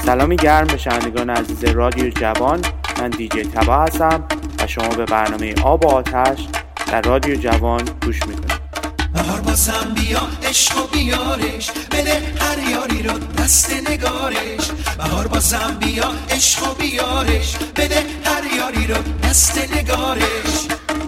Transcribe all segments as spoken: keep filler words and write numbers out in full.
سلامی گرم به شنوندگان عزیز رادیو جوان. من دیجی تبا هستم و شما به برنامه آب و آتش در رادیو جوان گوش میکنید. بهار بازم بیا عشق و بیارش، بده هر یاری رو دست نگارش. بهار بازم بیا عشق و بیارش، بده هر یاری رو دست نگارش.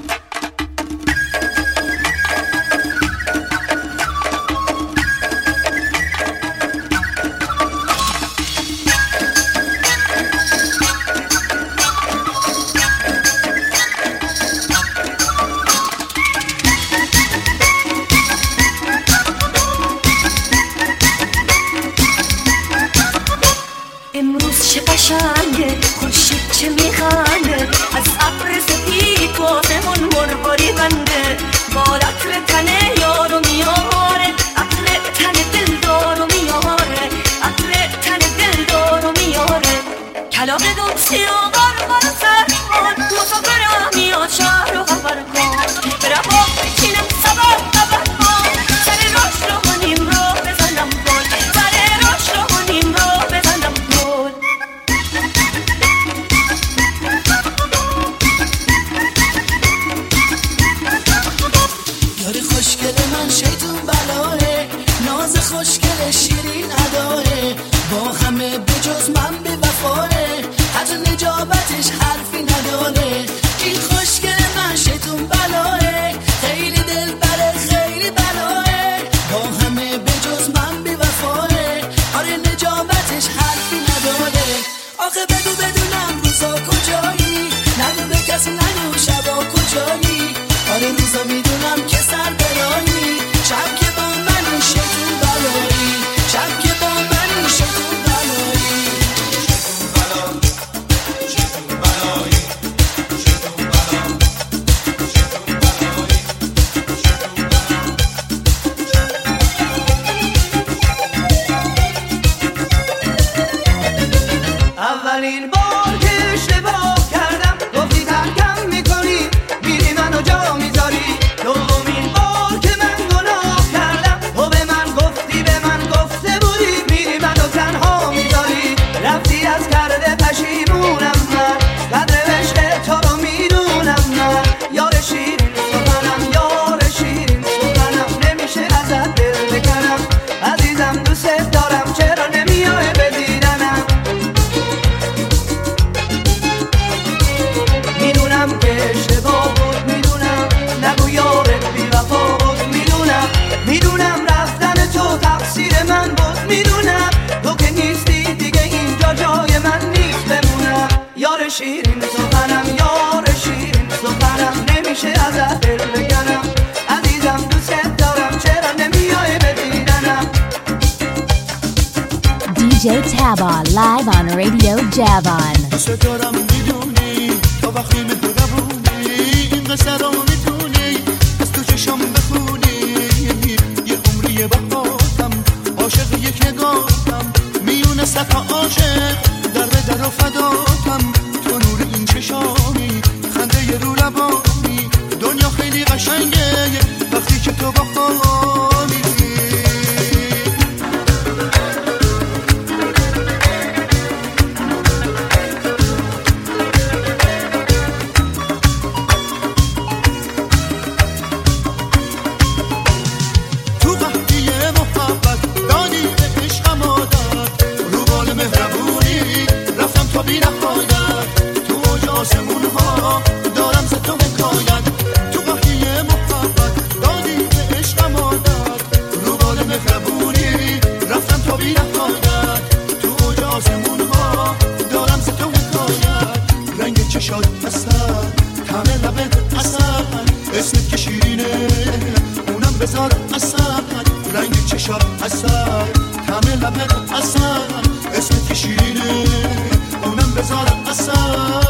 خورشید چه میخنده از ابر سپید واسمون مرغاری بنده. با عطر تن یارو میاره، عطر تن دلدارو میاره، عطر تن دلدارو میاره. کلاغ دوستی و قرقر سرمان مسافرم میاد شهر رو خبر کن. برم با بچینم سبر خبر کن، سر راش رو کنیم رو بزنم گل، سر راش رو کنیم رو بزنم گل. خوشگل من شیطون بلاه، ناز خوشگل شیرین اداه، با همه بجز من به وفاه، حتی نجابتش حرفی نداره. این خوشگل من شیطون بلاه، خیلی دل بره خیلی بلاه، با همه بجز من به وفاه، آره نجابتش حرفی نداره. آخه بگو بدونم روزا کجایی، نگو به کسی نگو شبا کجایی. آره روزا میدونم که سر برایی، شب که با من شیطون بلایی، شب که با من شیطون بلایی. شیطون بلا شیطون بلایی شیطون بلا شیطون بلایی شیطون بلا. اولین بار که اشتباه کردم گفتی ترکم میکنی، میری منو جا میذاری. دومین بار که من گناه کردم تو به من گفتی، به من گفته بودی، میری منو تنها میذاری. رفتی از کرده پشیمونم من، قدر عشق تو رو میدونم من. یار شیرین سخنم یار شیرین سخنم، نمیشه ازت دل بکنم. عزیزم دوست دارم چرا نمیای به دیدنم. میدونم که اشتباه بود، میدونم نگو یارت بی وفا بود، میدونم میدونم رفتن تو تقصیر من بود، میدونم تو که نیستی دیگه اینجا جای من نیست بمونم. یار شیرین سخنم یار شیرین سخنم، نمیشه ازت دل بکنم. عزیزم دوست دارم چرا نمیای به دیدنم. دیجی تابا live on Radio Javan. دوست دارم میدونی تا وقتی مهربونی، این قصه رو میتونی از تو چشم بخونی. یه عمریه باهاتم عاشق یک نگاهتم، میونه صفا عاشق در به در و فداتم. تو نور این چشانی خنده ی رو لبانی، دنیا خیلی قشنگه وقتی که تو با خواهی. بی نهایت تو اوج آسمون ها دارم ز تو حکایت. تو وحی محبت دادی به عشقم عادت، رو بال مهربونی رفتم تا بی نهایت. تو اوج آسمون ها دارم ز تو حکایت. رنگ چشات اصل طعم لبت اصل، اسمت که شیرینه اونم بذار اصل. رنگ چشات اصل طعم لبت اصل، اسمت که شیرینه اونم بذار اصلا.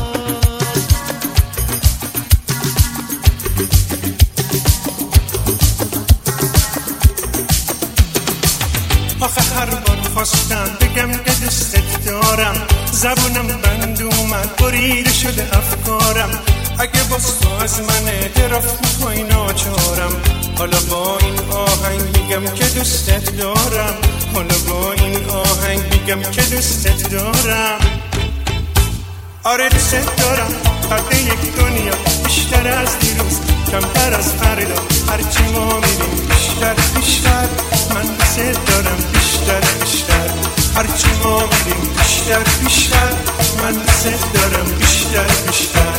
آخه هر بار خواستم بگم که دوستت دارم، زبونم بند اومد بریده شده افکارم. اگه باز تو از من درافت توی ناچارم، حالا با این آهنگ میگم که دوستت دارم. حالا با این آهنگ میگم که دوستت دارم، آره دوستت دارم. فرق یک دنیا بیشتر از دیروز، کمتر از فردا، هرچی ما میریم بیشتر بیشتر. من دوستت دارم بیشتر بیشتر، هرچی ما میریم بیشتر بیشتر. من دوستت دارم بیشتر بیشتر.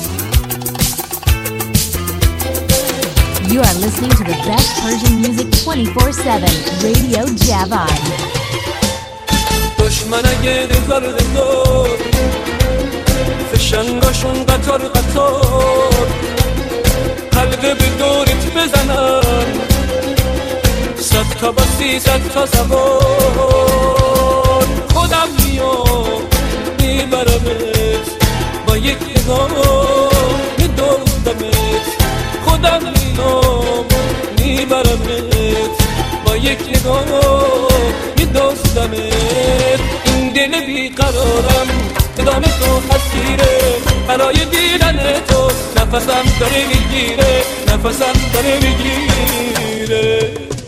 You are listening to the best Persian music twenty-four seven, Radio Javan. دشمن اگه دلزار دلزار فشنگاشون قطار قطار حلقه به دورت بزنن، صد تا باسی صد تا سوار. خودم میام میبرمت با یک نگاه میدوزمت، خودم میام میبرمت با یک نگاه میدوزمت. این دل بیقرارم ادامه تو اسیره، برای دیدن تو نفسم داره میگیره، نفسم داره میگیره.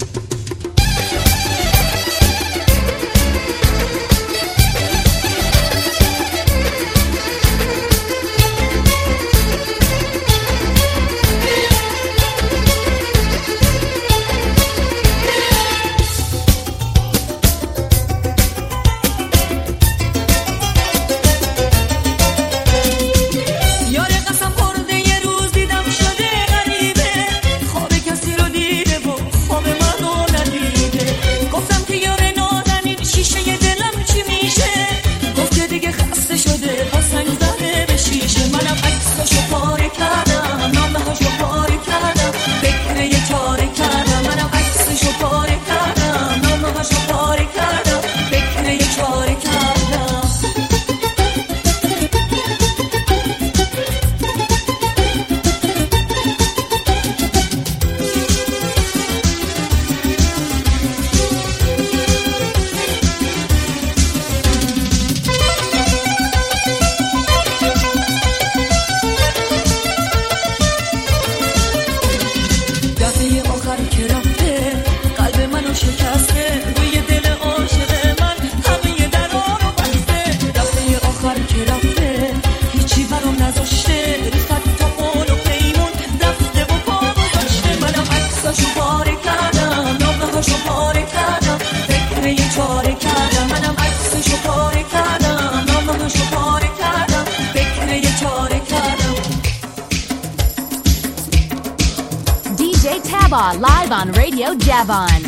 Live on Radio Javan.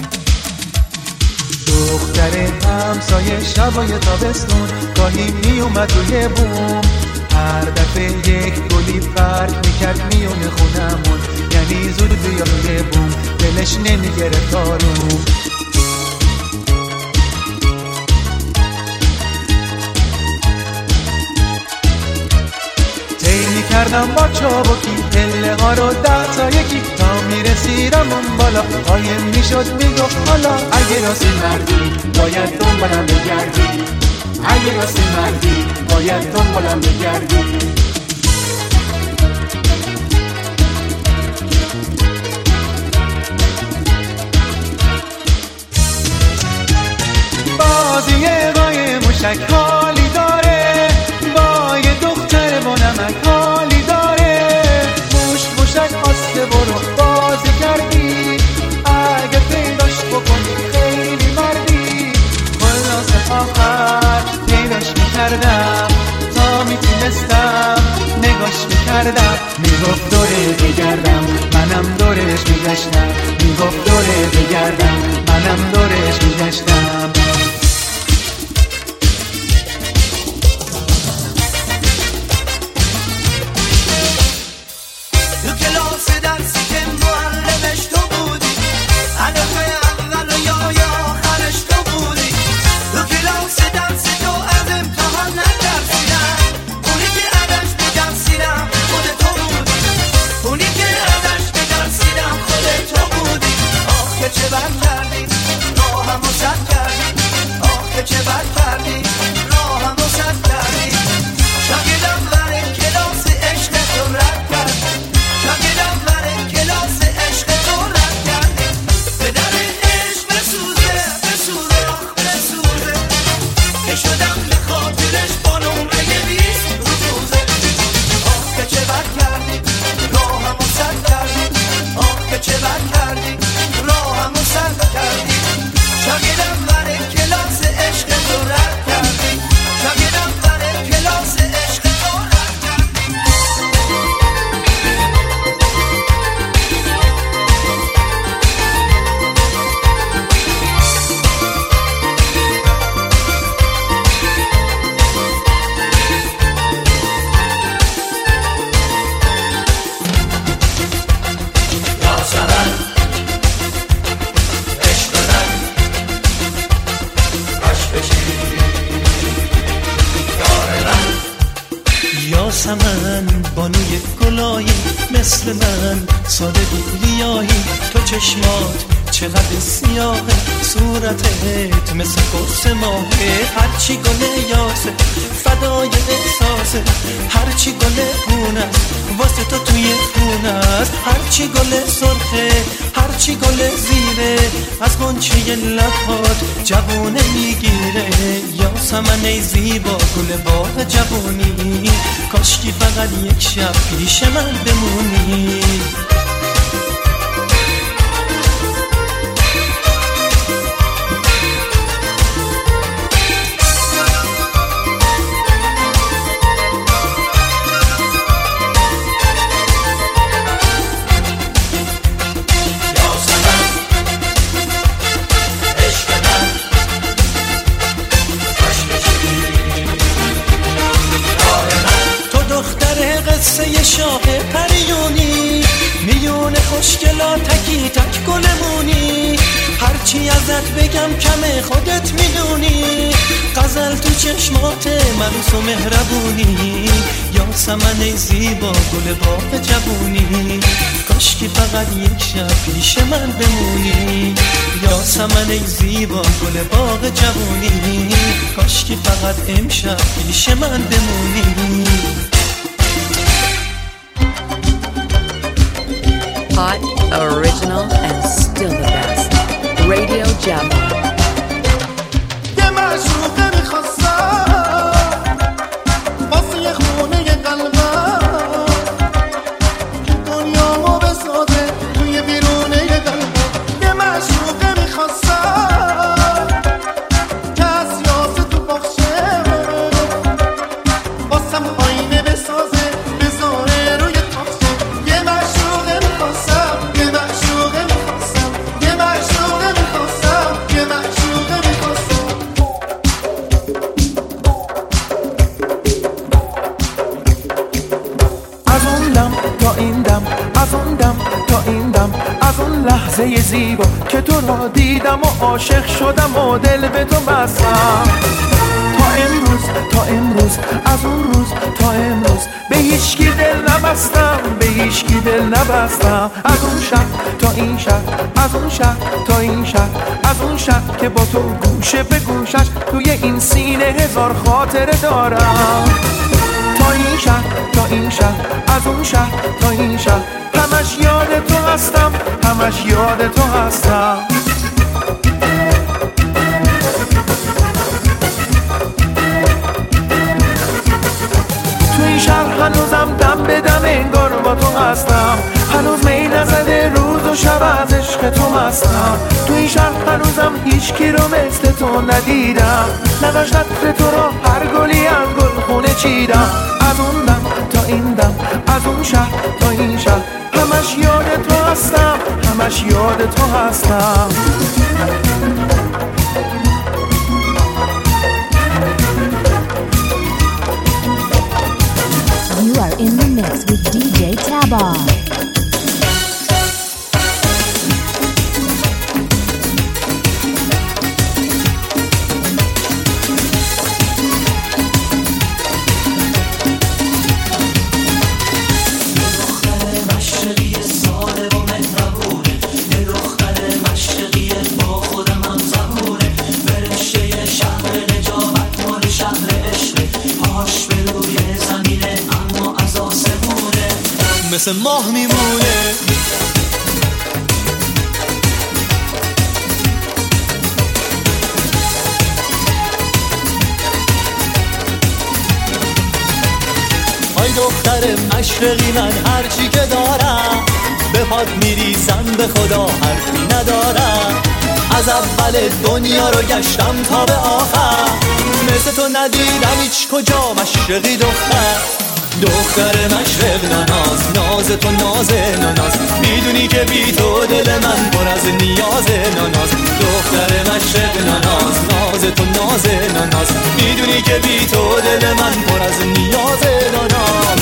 دختر همسایه شبای تابستون گاهی می اومد روی بوم، هر دفعه یک گلی فرق میکرد میونه خونمون، یعنی زود بیا روی بوم دلش نمیگرفت آروم. کردم با چابکی پله ها رو ده تا یکی تا میرسیدم اون بالا، قایم میشد میگفت حالا اگه راستی مردی باید دنبالم بگردی، اگه راستی مردی باید دنبالم بگردی. بازی قایم موشک حالی داره، با یه دختر با نمک حالی داره، موش موشک آسته برو بازی کردی، اگه پیداش بکنی خیلی مردی. خلاص آخر پیداش میکردم تا میتونستم نگاش میکردم، میگفت دوره بگردم منم دورش میگشتم، میگفت دوره بگردم منم دورش میگشتم. چه بد کردی راهم رو سد کردی، آخه چه بد کردی راهم رو سد کردی. شاگردم برای کلاس عشق تو رد کردی، شاگردم برای کلاس عشق تو رد کردی. به در عشق بسوزه بسوزه آخ بسوزه، یاسمن بانوی گلایی، مثل من ساده گویایی. تو چشمات چقدر سیاهه، صورتت مثل قرص ماهه. هرچی گل یاسه فدای احساسه، هرچی گل خونه واسه تو توی خونه است. هرچی گل سرخه، هرچی گل زیره، از غنچه لبات جوونه میگیره. یاسمن ای زیبا گل باغ جوونی، کاشکی فقط یک شب پیش من بمونی. قصه شاه پریونی، میون خوشگلا تکی تک گلمونی. هرچی ازت بگم کمه خودت میدونی، غزل تو چشمات منوس و مهربونی. یاسمن ای زیبا گل باغ جوونی، کاشکی فقط یک شب پیش من بمونی. یاسمن ای زیبا گل باغ جوونی، کاشکی فقط امشب پیش من بمونی. Hot, original, and still the best. Radio Java. یه معشوقه میخواستم واسه یه خونه قلبم، دنیامو بسازه توی بیرونه قلبم. یه معشوقه میخواستم که از یاسه تو بخشه، واسم آینه بسازه بذاره روی تاخچه. یه معشوقه میخواستم، یه معشوقه میخواستم، یه معشوقه میخواستم، یه معشوقه میخواستم. از اون دم تا این دم، از اون دم تا این دم، از اون لحظه زیبا که تو را دیدم و عاشق شدم و دل به تو بستم. تا امروز تا امروز، از اون روز تا امروز، به هیچکی دل نبستم، به هیچکی دل نبستم. از اون شب تا این شب، از اون شب تا این شب، از اون شب که با تو گوشه به گوشش توی این سینه هزار خاطره دارم. تا این شب تا این شب، از اون شب تا این شب، همش یاد تو هستم، همش یاد تو هستم. تو این شهر هنوزم دم به دم انگار با تو هستم، هنوز می نزده روز و شب از عشق تو مستم. تو این شهر هنوزم هیچ کی رو مثل تو ندیدم، نداشت عطر تو را هر گلی از گل خونه چیدم. از اون دم تا این دم، از اون شهر تا این شهر، همش یاد تو هستم، همش یاد تو هستم. You are in the mix with D J Tabar. مثل ماه میمونه، آی دختر مشرقی، من هرچی که دارم به پات میریزم، به خدا حرفی ندارم. از اول دنیا رو گشتم تا به آخر، مثل تو ندیدم هیچ کجا مشرقی دختر. دختر مشرق ناز، ناز تو ناز ناز، میدونی که بی تو دل من پر از نیاز ناز. دختر مشرق ناز، ناز تو ناز ناز، میدونی که بی تو دل من پر از نیاز ناز.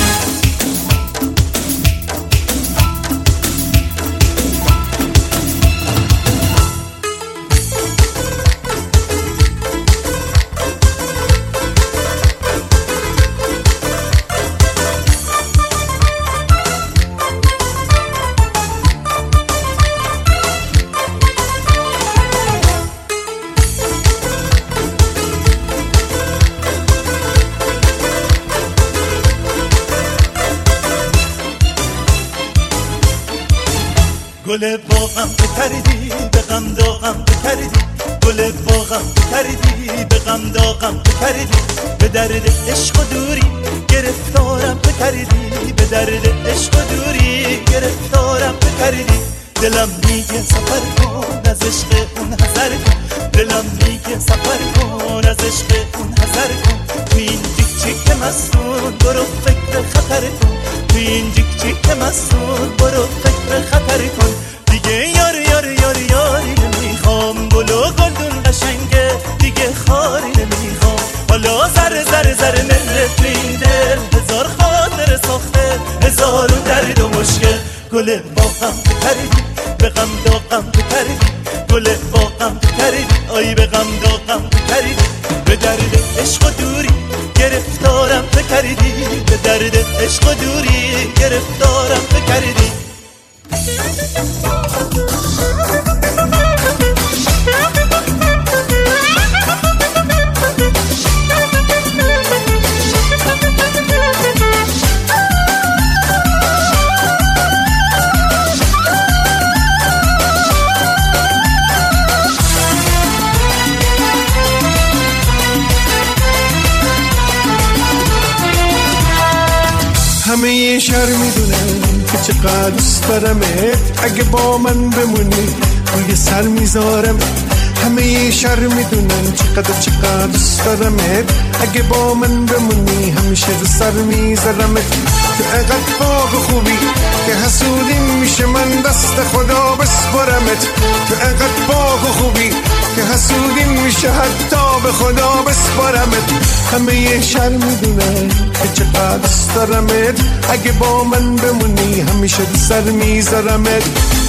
گل باغم بکردی به غم داغم بکردی گل باغم بکردی به غم داغم بکردی به درد عشق و دوری گرفتارم بکردی به درد عشق و دوری گرفتارم بکردی دلم میگه سفر کن از عشق اون حذر کن دلم میگه سفر کن از عشق اون حذر کن تو این جیک جیک مستون برو فکر خطر کن تو این جیک جیک مستون برو فکر خطر کن دیگه یار یار یار یاری نمیخوام بلو گلدون قشنگه دیگه خاری نمیخوام حالا زر زر زر مهر تو این دل هزار خاطر ساخته هزارون درد و مشکل گل باغم بکردی به غم داغم بکردی گل باغم بکردی آی به غم داغم بکردی به درد عشق و دوری گرفتارم بکردی به درد عشق و دوری گرفتارم بکردی همه یه شهر میدونن که چقدر دوست دارمت اگه با من بمونی روی سر میذارم همه یه شهر میدونن چقدر چقدر دوست دارمت اگه با من بمونی همیشه رو سر میذارمت تو اقدر پاک و خوبی که حسودی میشه من دست خدا بسپرمت تو اقدر پاک و خوبی که حسودی میشه حتی به خدا بسپرمت همه یه شهر میدونن که چقدر دوست دارمت اگه با من بمونی همیشه رو سر میذارمت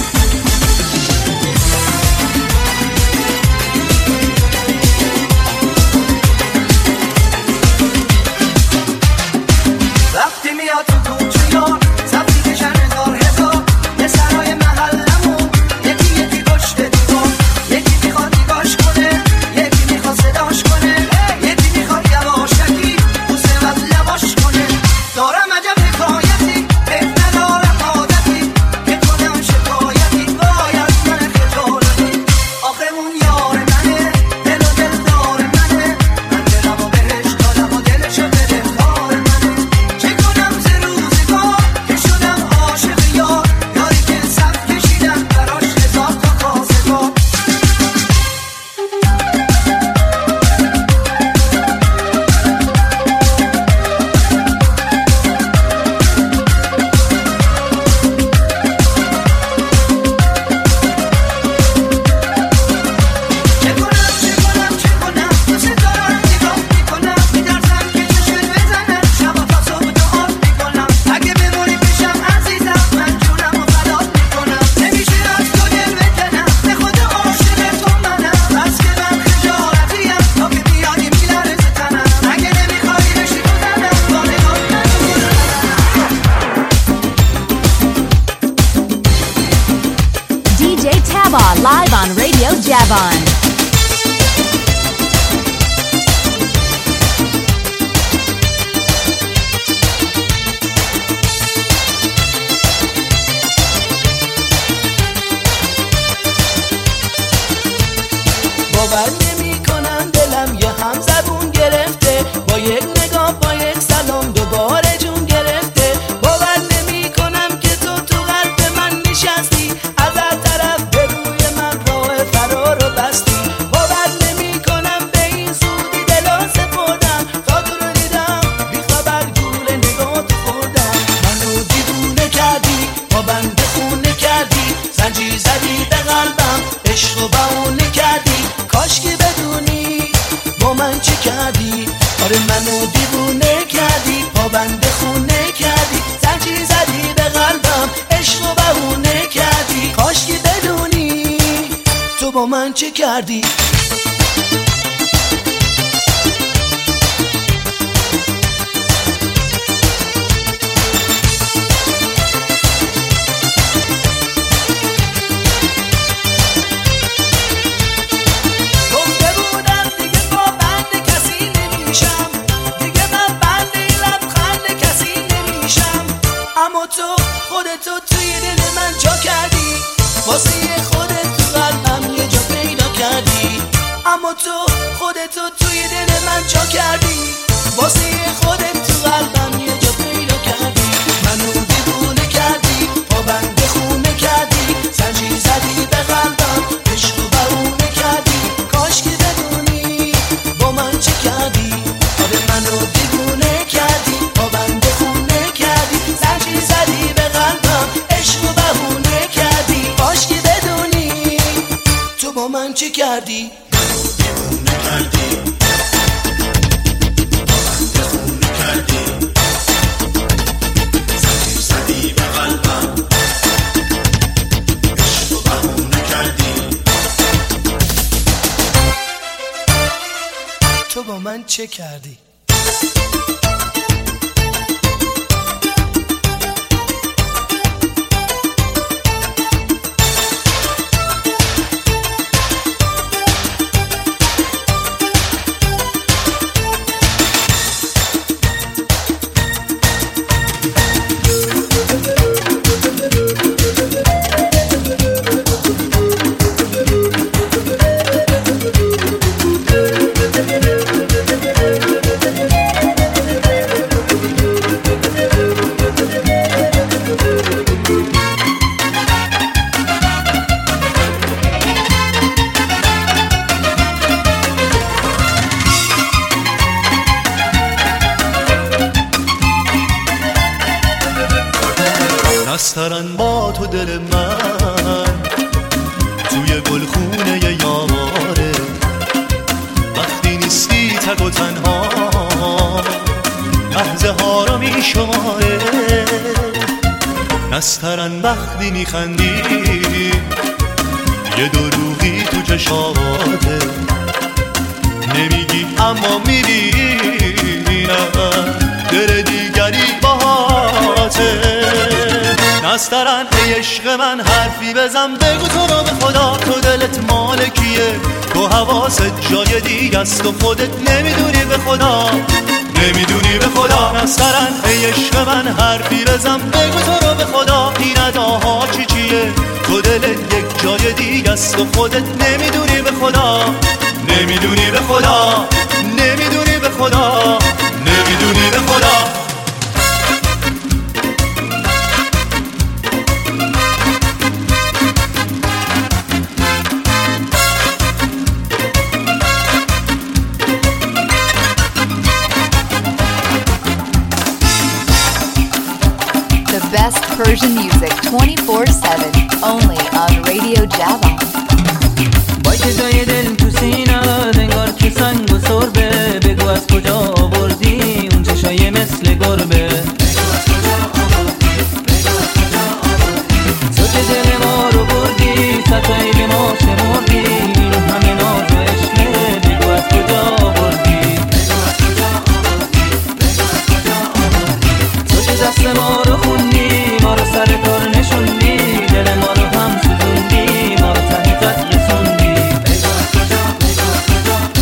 وقتی میاد تو کوچه یار زفتی کشن هزار هزار یه سرای محلمون یکی یکی پشت دیوار یکی میخواد نگاش کنه یکی میخواد صداش کنه یکی میخواد یواشکی بوسه و لباش کنه دارم عجب حکایتی حیف ندارم عادتی که کنم شکایتی باید من خجالتی آخه اون یار منه دل و دل دار منه من دلم و بهش دادم و دلشو بده کار منه چه کنم ز روزگار که شدم عاشق یار یاری که صف کشیدم براش هزار تا خواستگار چه کنم چه کنم چه کنم دوست دارم نگاه میکنم میترسم که چشم بزنم شبا تا صبح دعا میکنم اگه بمونی پیشم عزیزم من جونم و فدات میکنم نمیشه از تو دل بکنم به خود عاشق تو منم بس که من خجالتیم تا که بیایی میلرزه تنم اگه نمیخوای بشی تو زنم با نگاه نکنم D J Taba live on Radio Javon. باور نمی کنم دلم یه هم زبون گرفته با یک نگاه با یک سلام دوباره جون گرفته باور نمی کنم که تو تو قلب من نشستی از هر طرف به روی من راه فرار رو بستی باور نمی کنم به این زودی دلو سپردم تا تو رو دیدم بی خبر گول نگاه تو خوردم منو دیوونه کردی با بنده خونه کردی زنجیر زدی به قلبم عشق و بهونه کردی کاش که بدونی با من چه کردی آره منو دیوونه کردی پابند خونه کردی زنجیر زدی به قلبم عشق و بهونه کردی کاش که بدونی تو با من چه کردی تو خودتو توی دل من جا کردی و تو خودتو توی دل من جا کردی، واسه خودت تو قلبم یه جا پیدا کردی. منو دیوونه کردی، پابند خونه کردی، زنجیر زدی به قلبم، عشق و بهونه کردی. کاش که بدونی با من چه کردی. آره منو دیوونه کردی، پابند خونه کردی، زنجیر زدی به قلبم، عشق و بهونه کردی. کاش که بدونی تو با من چه کردی. تو با من چه کردی؟ نسترن با تو دل من توی گلخونه یاره، وقتی نیستی تک و تنها لحظه ها رو می شماره. نسترن وقتی می خندی یه دروغی تو چشاته، نمیگی اما میبینم دل دیگری باهاته. نسترن ای عشق من حرفی بزن، بگو تو رو به خدا تو دلت مال کیه، تو حواست جای دیگه است و خودت نمیدونی به خدا، نمیدونی به خدا. نسترن ای عشق من حرفی بزن، بگو تو رو به خدا این اداها چی چیه، تو دلت یک جای دیگه است و خودت نمیدونی به خدا، نمیدونی به خدا، نمیدونی به خدا، نمیدونی به خدا. Best Persian music twenty-four seven only on Radio Java. وای که جای دل تو سینه دنگار که سنگ و سربه، بگو از کجا آوردی اون چشای مثل گربه. تو که دل ما رو بردی ستایی به ما شمردی، رو همه ناز و عشقه، بگو از کجا آوردی. تو که دست ما رو خوندی، ما رو سر کار نشوندی، دل ما رو هم سوزوندی، ما رو ته قد رسوندی.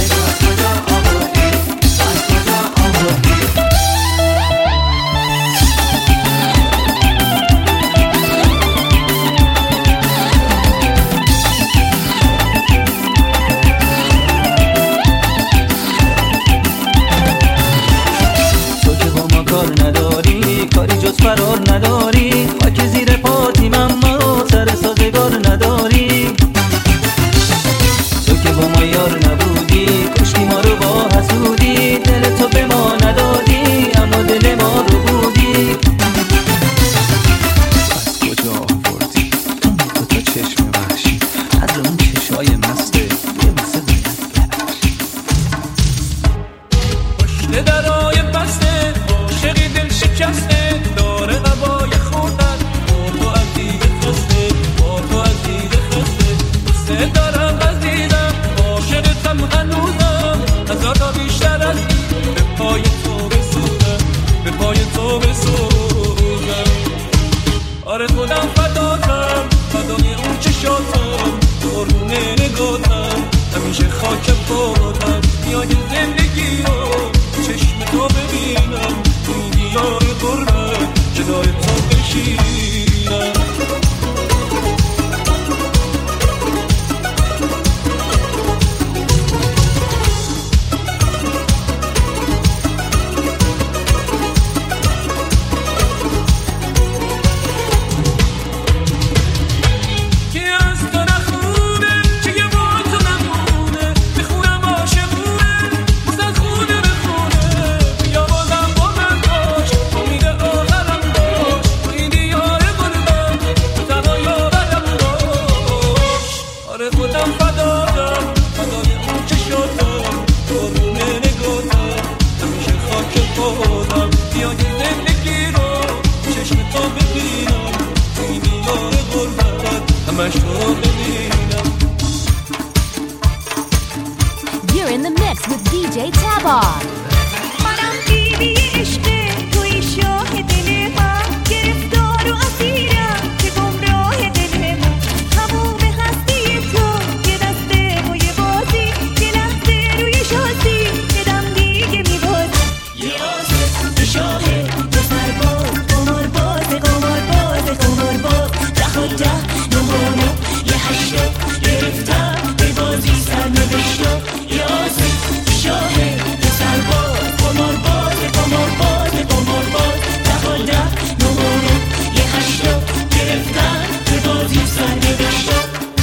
دی جی تبا. منم بیبی عشقه توی شاه دل من، گرفتار و اسیرم که گمراه دل من. تموم هستی تو یه دسته و یه بازی، یه لحظه روی شاسی یه دم دیگه میبازی. یه آسه تو شاهه تو سرباز، قمار باز قمار باز قمار باز. ده و ده نمانو یه هشتا گرفتم به بازی سر نوشتا. یه آسه تو شاهه تو سرباز، قمار باز قمار باز قمار باز. ده و ده نمانو یه هشتا گرفتم به بازی سر نوشتا.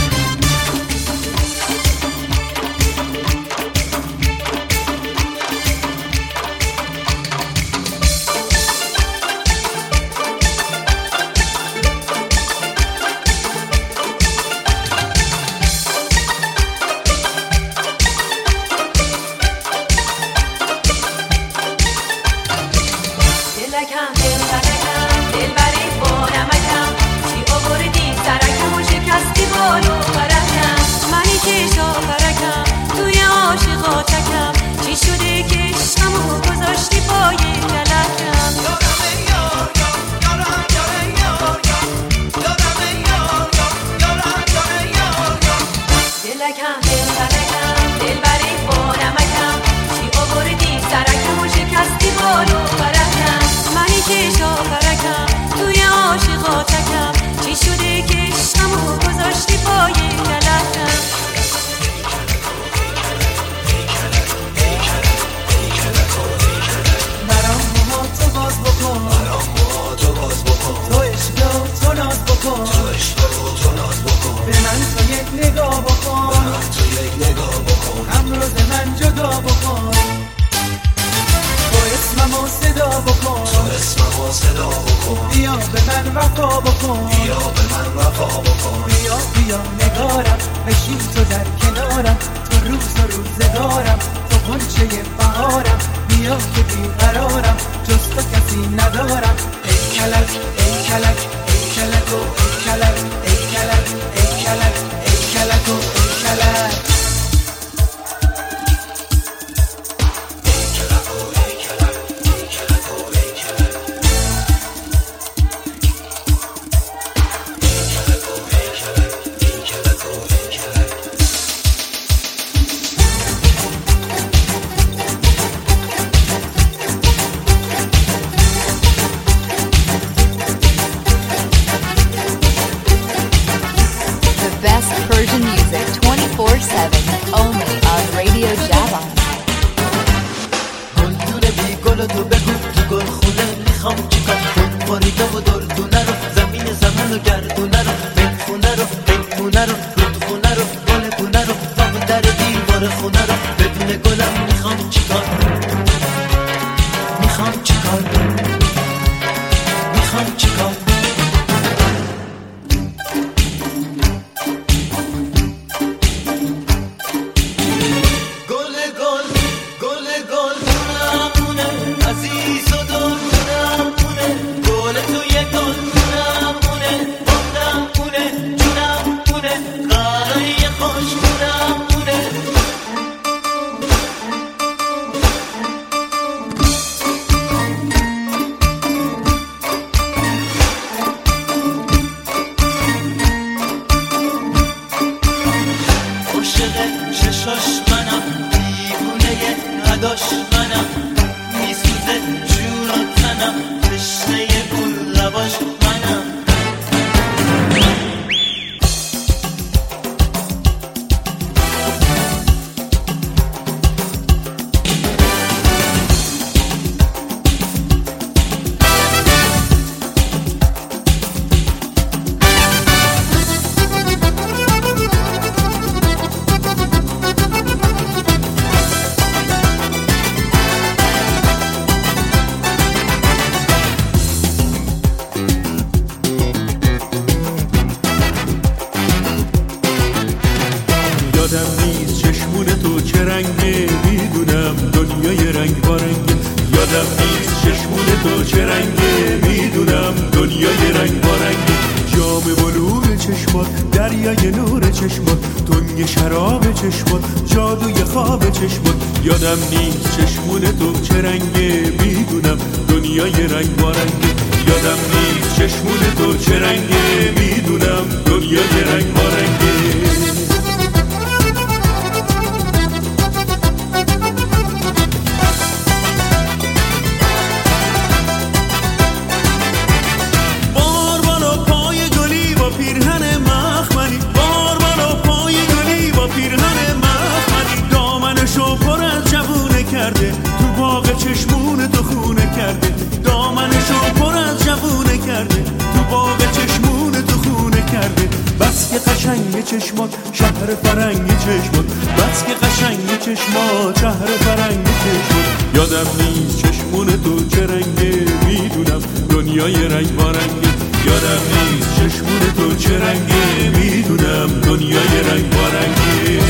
دلکم دل فلکم دل بری با نمکم، چی آوردی سرکم و شکستی بالو فرکم. منی که شاپرکم توی عاشقا چکم، چی شده که عشقم و گذاشتی پای کلکم. دلکم دل فلکم دل بری با نمکم، چی آوردی سرکم و شکستی بالو فرکم. منی که شاپرکم توی عاشقا چکم، چی شده که عشقم و گذاشتی پای کلکم. برام موها تو باز بکن، تو عشق و تو ناز بکن، به من تو یک نگاه بکن، امروز من جدا بکن. تو اسمم و صدا بکن، بیا به من وفا بکن، بیا بیا نگارم بشین تو در کنارم. تو روز و روزگارم، تو غنچه بهارم. بیا که بیقرارم، جز تو کسی ندارم. ای کلک ای کلک ای کلک و ای کلک ای کلک ای کلک ای کلک و ای کلک. Persian music twenty-four seven only on Radio Javan. گل دونه بی گل تو بگو تو گل خونه میخوام چیکار. خود باریده و دردونه رو زمین زمان و گردونه رو بخونه رو بخونه رو رودخونه رو گل گونه رو تا در دیوار خونه رو بدون گلم میخوام چیکار. میخوام چیکار میخوام چیکار. یادم نیست چشمون تو چه رنگه، میدونم دنیای رنگ با رنگه. جام بلور چشمات دریای نور چشمات، تنگ شراب چشمات، جادوی خواب چشمات. یادم نیست چشمون تو چه رنگه، میدونم دنیای رنگ بارنگه. یادم نیست چشمون تو چه رنگه، میدونم دنیای رنگ بارنگه. تو باغ چشمون تو خونه کرده، دامنشو پر از جوونه کرده، تو باغ چشمون تو خونه کرده. بس که قشنگ چشمات شهر فرنگ چشمات، بس که قشنگ چشمات شهر فرنگ چشمات. یادم نیست چشمون تو چه رنگه، میدونم دنیای رنگ بارنگه. یادم نیست چشمون تو چه رنگه، میدونم دنیای رنگ بارنگه.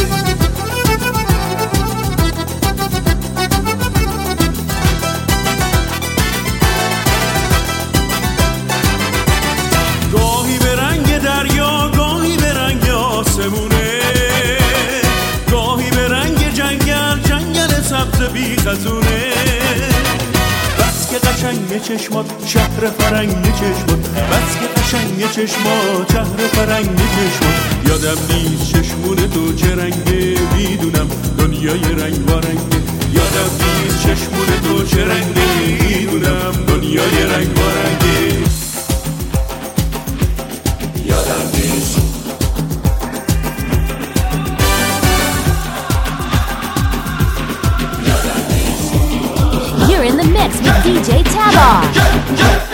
گاهی به رنگ دریا، گاهی به رنگ آسمونه، گاهی به رنگ جنگل، جنگل سبز بی خزونه. بس که قشنگ چشمات شهر فرنگ چشمات، بس که قشنگ چشمات شهر فرنگ چشمات. یادم نیست چشمون تو چه رنگه، میدونم دنیای رنگ بارنگه. یادم نیست چشمون تو چه رنگه، میدونم دنیای رنگ بارنگه. You're in the mix with D J Tabar.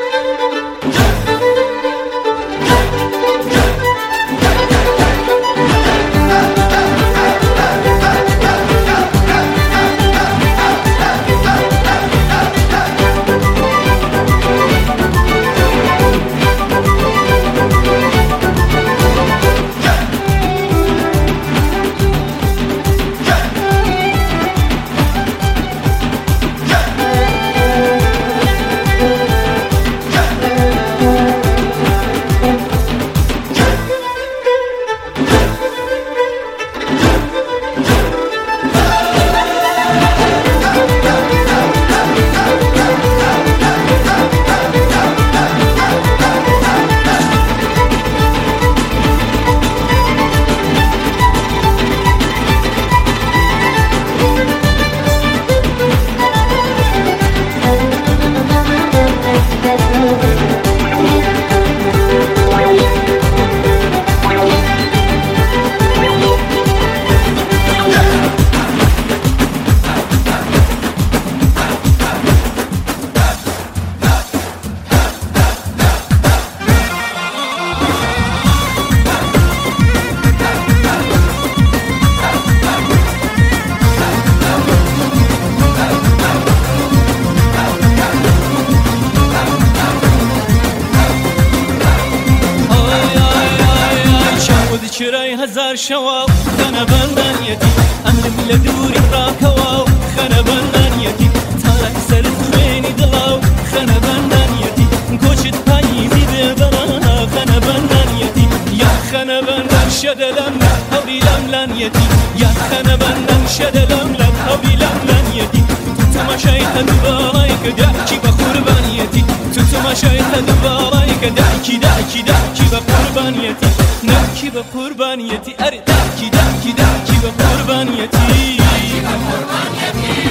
شوا خنا بندانيتي أمر بلا دوري راكوا خنا بندانيتي تارك سرت ويني دلاو خنا بندانيتي كوشت بايزي ببرانا خنا بندانيتي يا خنا بندان شدلم هوري لملانيتي يا خنا بندان شدلم لم هوري لملانيتي تتما شايت دبارايك دعكي بقربانيتي تتما شايت دبارايك دعكي دعكي دعكي بقربانيتي نبكي بقربانيتي أري دعكي دعكي دعكي بقربانيتي دعكي بقربانيتي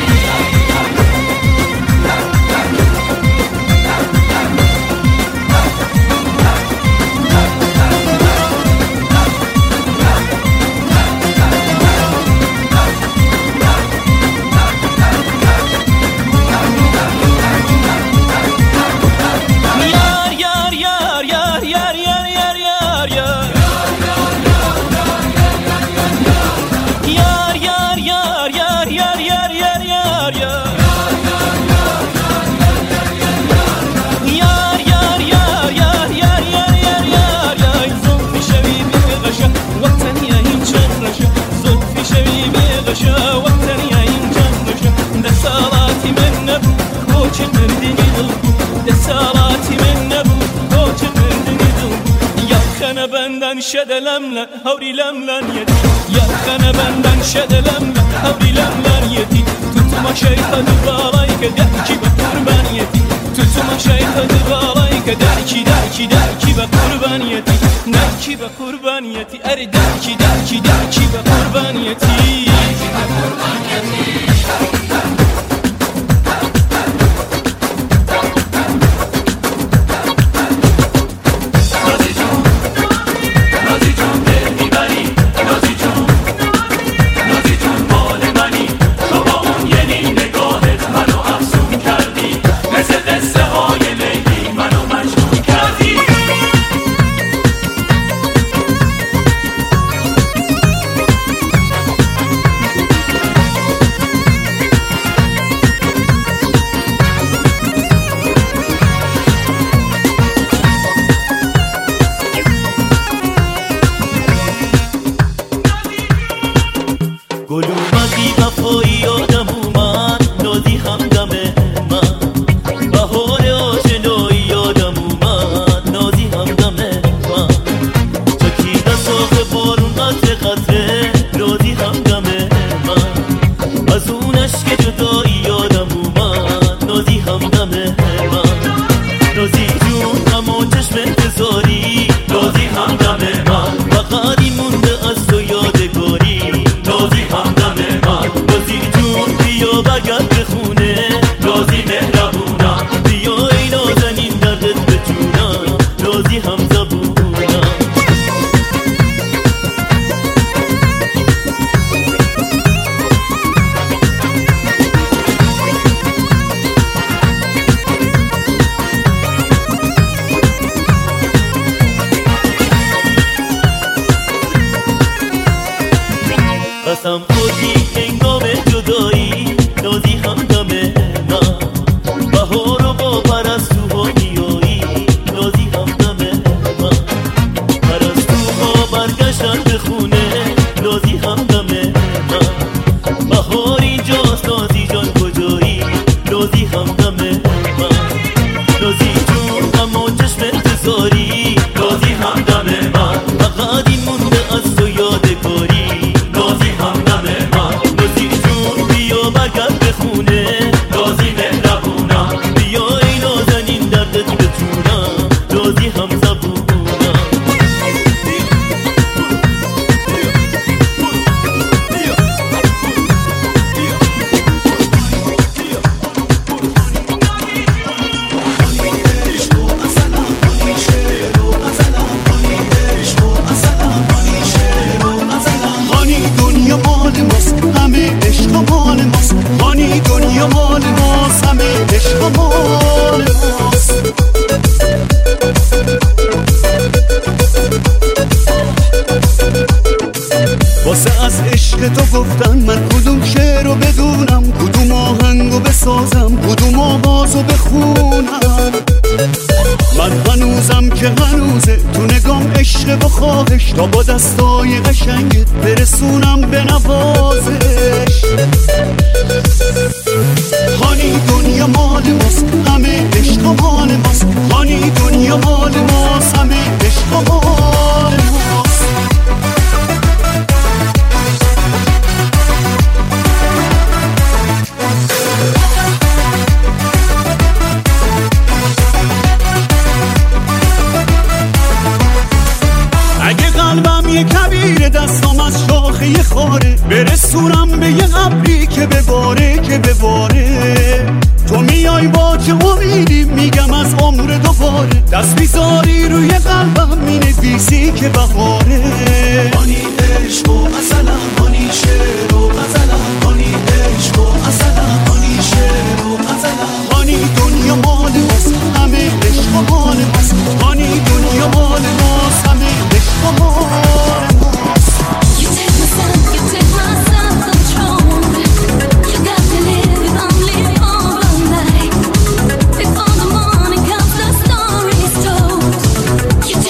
بندن شدلملن هوری لملن یتی یخنه بندن شدلملن هوری لملن یتی tutma şeytanı bağlayık der ki be kurban yeti tutma şeytanı bağlayık der ki der ki der ki be kurban yeti der ki be kurban yeti er der ki der ki der ki be kurban yeti der ki be kurban yeti تا با دستای قشنگت برسونم به نوازش هانی دنیا مال ماست همه عشق مال ماست هانی دنیا مال ماست همه عشق مال ماست یه کبیر دستم از شاخه خاره برسونم به یه ابری که بباره که بباره تو میای با چه امیدی میگم از عمر دوباره دست بیزاری روی قلبم مینویسی که بهاره هانی عشق و مثلا هانی شعر و مثلا هانی عشق و مثلا هانی شعر و مثلا هانی دنیا مال ماست همه عشق مال ماست هانی دنیا مال ماست همه عشق مال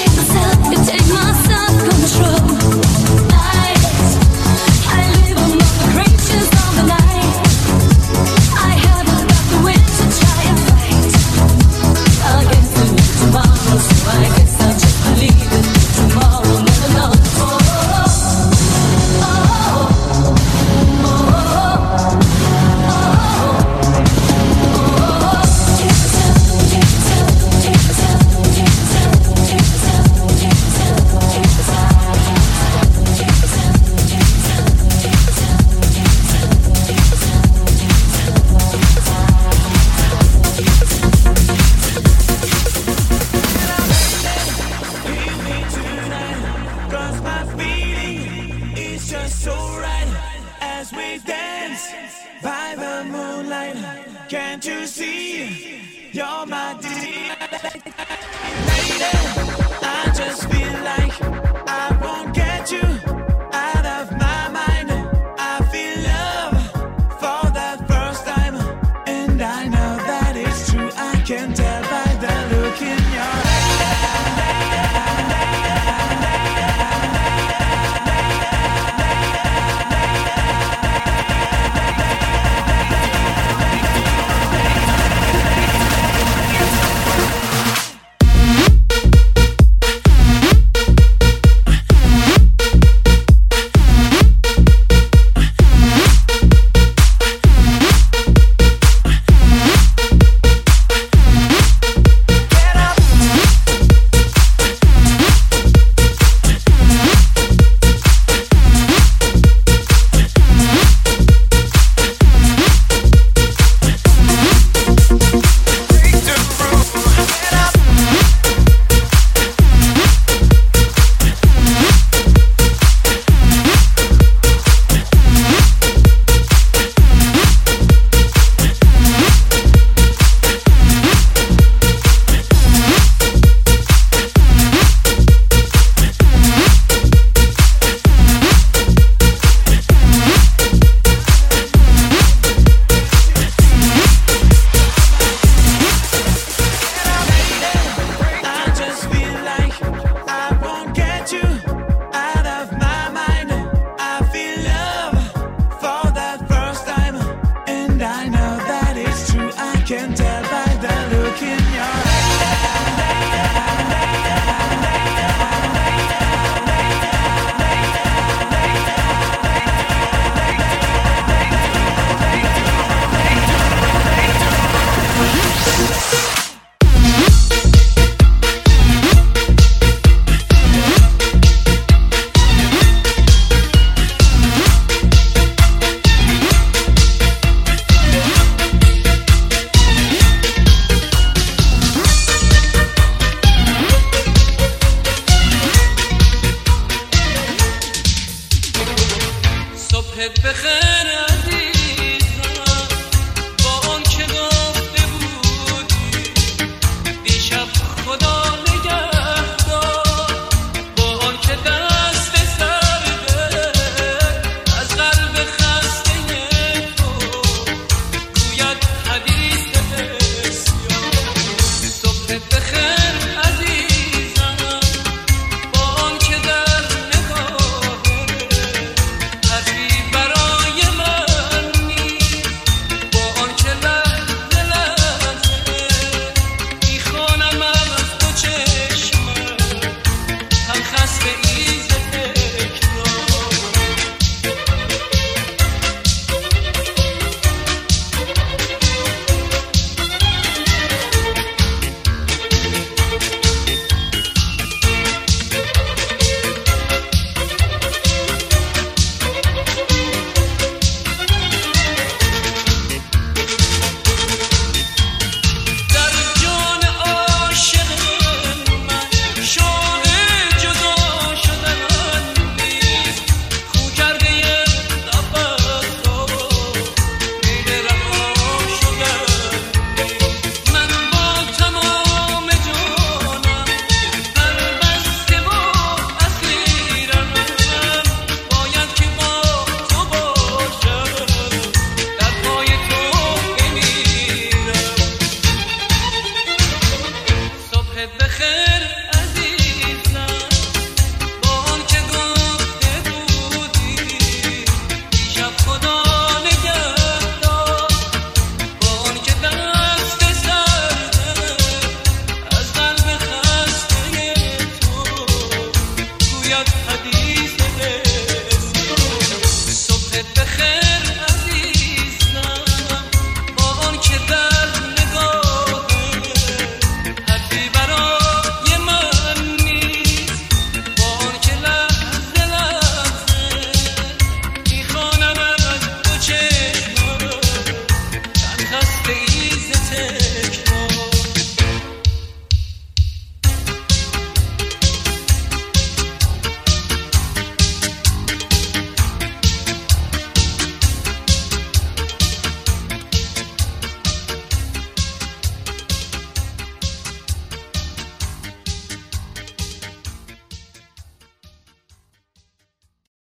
I live on my Can't you see you're my dear?